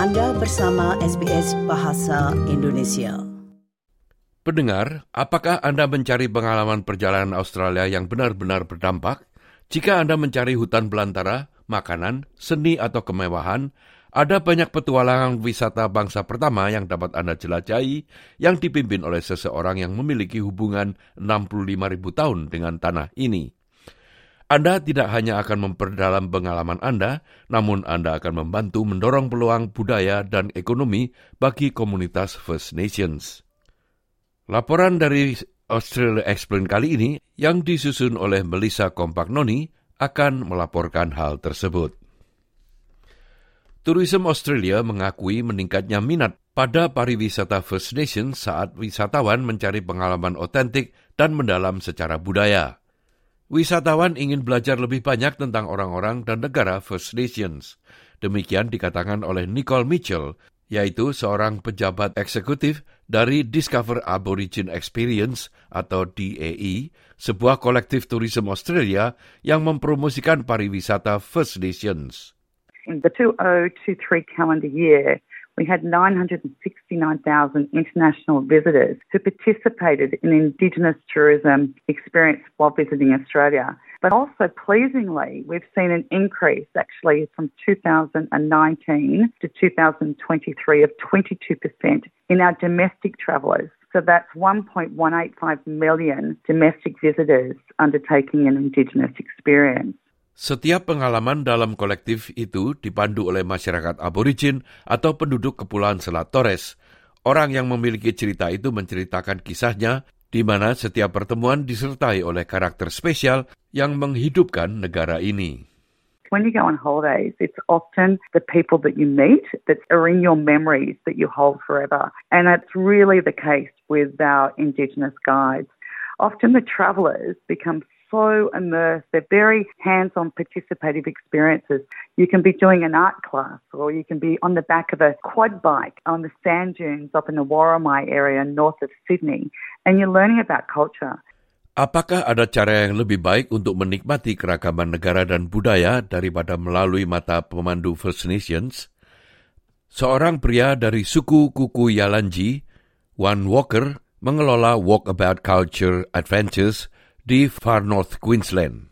Anda bersama SBS Bahasa Indonesia. Pendengar, apakah Anda mencari pengalaman perjalanan Australia yang benar-benar berdampak? Jika Anda mencari hutan belantara, makanan, seni atau kemewahan, ada banyak petualangan wisata bangsa pertama yang dapat Anda jelajahi yang dipimpin oleh seseorang yang memiliki hubungan 65.000 tahun dengan tanah ini. Anda tidak hanya akan memperdalam pengalaman Anda, namun Anda akan membantu mendorong peluang budaya dan ekonomi bagi komunitas First Nations. Laporan dari Australia Explained kali ini yang disusun oleh Melissa Compagnoni akan melaporkan hal tersebut. Tourism Australia mengakui meningkatnya minat pada pariwisata First Nations saat wisatawan mencari pengalaman otentik dan mendalam secara budaya. Wisatawan ingin belajar lebih banyak tentang orang-orang dan negara First Nations. Demikian dikatakan oleh Nicole Mitchell, yaitu seorang pejabat eksekutif dari Discover Aborigine Experience atau DAE, sebuah kolektif tourism Australia yang mempromosikan pariwisata First Nations. In the 2023 calendar year, we had 969,000 international visitors who participated in Indigenous tourism experience while visiting Australia. But also pleasingly, we've seen an increase actually from 2019 to 2023 of 22% in our domestic travellers. So that's 1.185 million domestic visitors undertaking an Indigenous experience. Setiap pengalaman dalam kolektif itu dipandu oleh masyarakat aborigin atau penduduk Kepulauan Selat Torres. Orang yang memiliki cerita itu menceritakan kisahnya, di mana setiap pertemuan disertai oleh karakter spesial yang menghidupkan negara ini. When you go on holidays, it's often the people that you meet that are in your memories that you hold forever. And that's really the case with our Indigenous guides. Often the travellers become so immersed. They're very hands-on participative experiences. You can be doing an art class or you can be on the back of a quad bike on the sand dunes up in the Worimi area north of Sydney, and you're learning about culture. Apakah ada cara yang lebih baik untuk menikmati keragaman negara dan budaya daripada melalui mata pemandu First Nations? Seorang pria dari suku Kuku Yalanji, Wan Walker, mengelola Walkabout Culture Adventures di Far North Queensland.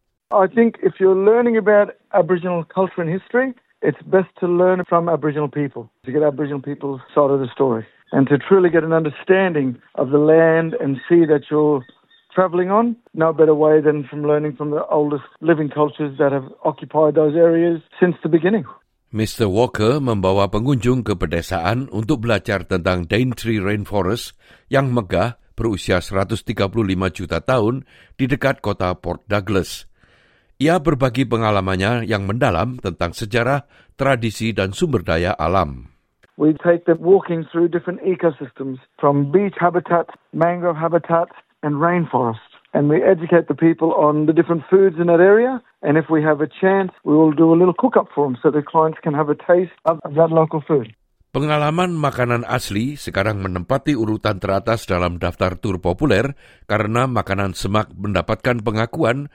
I think if you're learning about Aboriginal culture and history, it's best to learn from Aboriginal people, to get Aboriginal people's side of the story, and to truly get an understanding of the land and sea that you're travelling on. No better way than from learning from the oldest living cultures that have occupied those areas since the beginning. Mr. Walker membawa pengunjung ke pedesaan untuk belajar tentang Daintree Rainforest yang megah berusia 135 juta tahun di dekat kota Port Douglas. Ia berbagi pengalamannya yang mendalam tentang sejarah, tradisi, dan sumber daya alam. We take them walking through different ecosystems from beach habitats, mangrove habitats, and rainforest. And we educate the people on the different foods in that area. And if we have a chance, we will do a little cook-up for them so the clients can have a taste of that local food. Pengalaman makanan asli sekarang menempati urutan teratas dalam daftar tur populer karena makanan semak mendapatkan pengakuan,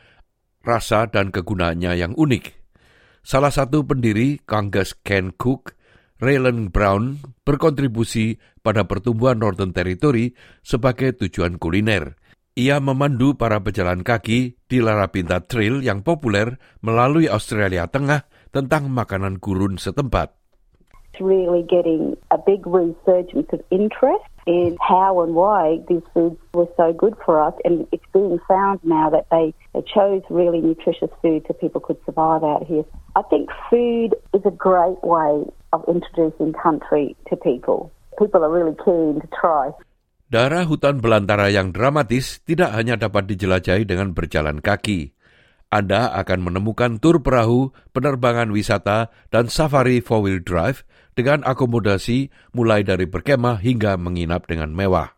rasa dan kegunaannya yang unik. Salah satu pendiri Kangas Ken Cook, Raylan Brown, berkontribusi pada pertumbuhan Northern Territory sebagai tujuan kuliner. Ia memandu para pejalan kaki di Larapinta Trail yang populer melalui Australia Tengah tentang makanan gurun setempat. Really getting a big resurgence of interest in how and why these foods were so good for us, and it's being found now that they chose really nutritious food so people could survive out here. I think food is a great way of introducing country to people. People are really keen to try. Daerah hutan belantara yang dramatis tidak hanya dapat dijelajahi dengan berjalan kaki. Anda akan menemukan tur perahu, penerbangan wisata, dan safari four-wheel drive dengan akomodasi mulai dari berkemah hingga menginap dengan mewah.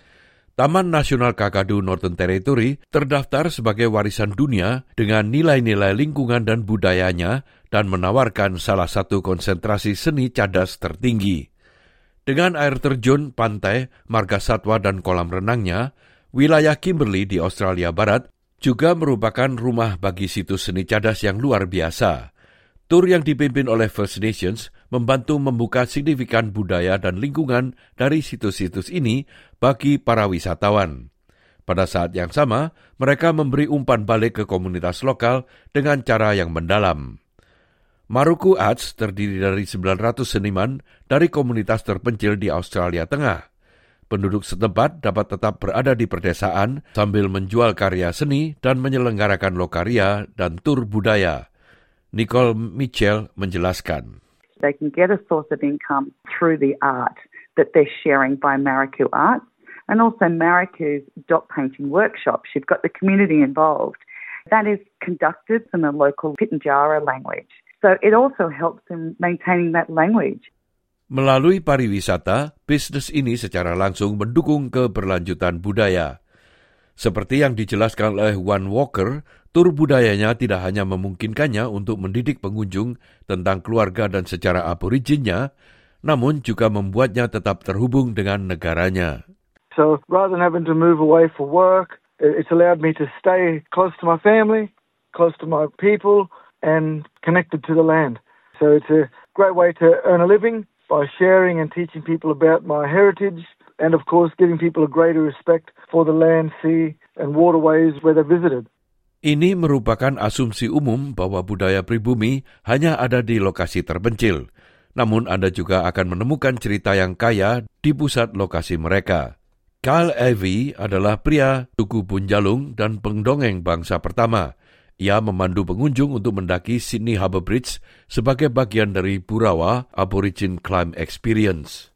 Taman Nasional Kakadu Northern Territory terdaftar sebagai warisan dunia dengan nilai-nilai lingkungan dan budayanya dan menawarkan salah satu konsentrasi seni cadas tertinggi. Dengan air terjun, pantai, marga satwa dan kolam renangnya, wilayah Kimberley di Australia Barat juga merupakan rumah bagi situs seni cadas yang luar biasa. Tur yang dipimpin oleh First Nations membantu membuka signifikan budaya dan lingkungan dari situs-situs ini bagi para wisatawan. Pada saat yang sama, mereka memberi umpan balik ke komunitas lokal dengan cara yang mendalam. Maruku Arts terdiri dari 900 seniman dari komunitas terpencil di Australia Tengah. Penduduk setempat dapat tetap berada di perdesaan sambil menjual karya seni dan menyelenggarakan lokaria dan tur budaya. Nicole Mitchell menjelaskan. They can get a source of income through the art that they're sharing by Maruku Arts and also Maruku's dot painting workshops. You've got the community involved. That is conducted in the local Pitjantjatjara language. So it also helps in maintaining that language. Melalui pariwisata, bisnis ini secara langsung mendukung keberlanjutan budaya. Seperti yang dijelaskan oleh Juan Walker, tur budayanya tidak hanya memungkinkannya untuk mendidik pengunjung tentang keluarga dan sejarah aboriginnya, namun juga membuatnya tetap terhubung dengan negaranya. So rather than having to move away for work, it's allowed me to stay close to my family, close to my people, and connected to the land. So it's a great way to earn a living by sharing and teaching people about my heritage and, of course, giving people a greater respect for the land, sea, and waterways where they visited. Ini merupakan asumsi umum bahwa budaya pribumi hanya ada di lokasi terpencil. Namun Anda juga akan menemukan cerita yang kaya di pusat lokasi mereka. Kyle Evey adalah pria suku Bunjalung dan pendongeng bangsa pertama. Ia memandu pengunjung untuk mendaki Sydney Harbour Bridge sebagai bagian dari Burawa Aborigine Climb Experience.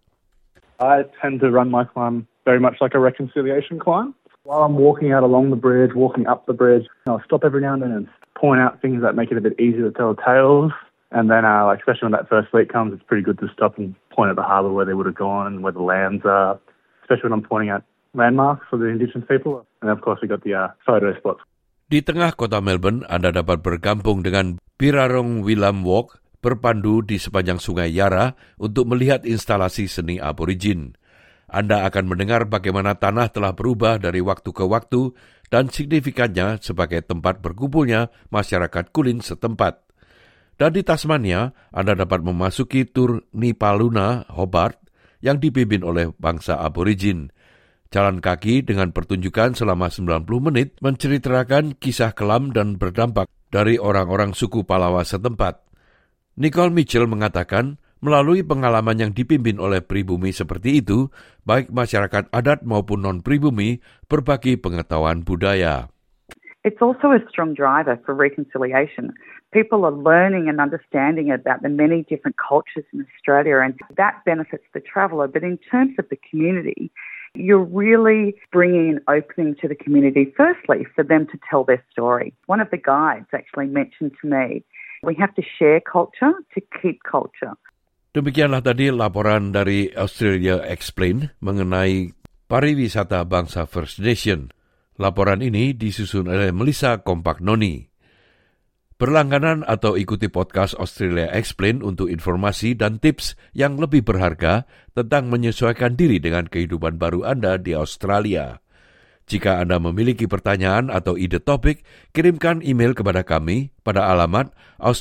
I tend to run my climb very much like a reconciliation climb. While I'm walking out along the bridge, walking up the bridge, I'll stop every now and then and point out things that make it a bit easier to tell tales. And then, especially when that first fleet comes, it's pretty good to stop and point at the harbour where they would have gone and where the lands are, especially when I'm pointing out landmarks for the Indigenous people. And of course, we got the photo spots. Di tengah kota Melbourne, Anda dapat bergabung dengan Birarong Willam Walk berpandu di sepanjang sungai Yarra untuk melihat instalasi seni aborigin. Anda akan mendengar bagaimana tanah telah berubah dari waktu ke waktu dan signifikannya sebagai tempat berkumpulnya masyarakat Kulin setempat. Dan di Tasmania, Anda dapat memasuki tur Nipaluna Hobart yang dipimpin oleh bangsa aborigin. Jalan kaki dengan pertunjukan selama 90 menit menceritakan kisah kelam dan berdampak dari orang-orang suku Palawa setempat. Nicole Mitchell mengatakan, melalui pengalaman yang dipimpin oleh pribumi seperti itu, baik masyarakat adat maupun non-pribumi berbagi pengetahuan budaya. It's also a strong driver for reconciliation. People are learning and understanding about the many different cultures in Australia, and that benefits the traveller. But in terms of the community, you're really bringing an opening to the community, firstly, for them to tell their story. One of the guides actually mentioned to me, we have to share culture to keep culture. Demikianlah tadi laporan dari Australia Explained mengenai pariwisata bangsa First Nation. Laporan ini disusun oleh Melissa Compagnoni. Berlangganan atau ikuti podcast Australia Explained untuk informasi dan tips yang lebih berharga tentang menyesuaikan diri dengan kehidupan baru Anda di Australia. Jika Anda memiliki pertanyaan atau ide topik, kirimkan email kepada kami pada alamat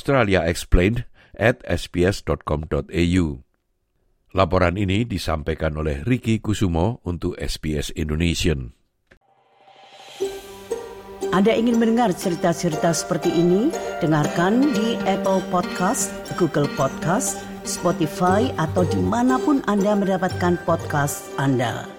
australiaexplained@sbs.com.au. Laporan ini disampaikan oleh Ricky Kusumo untuk SBS Indonesian. Anda ingin mendengar cerita-cerita seperti ini? Dengarkan di Apple Podcast, Google Podcast, Spotify, atau dimanapun Anda mendapatkan podcast Anda.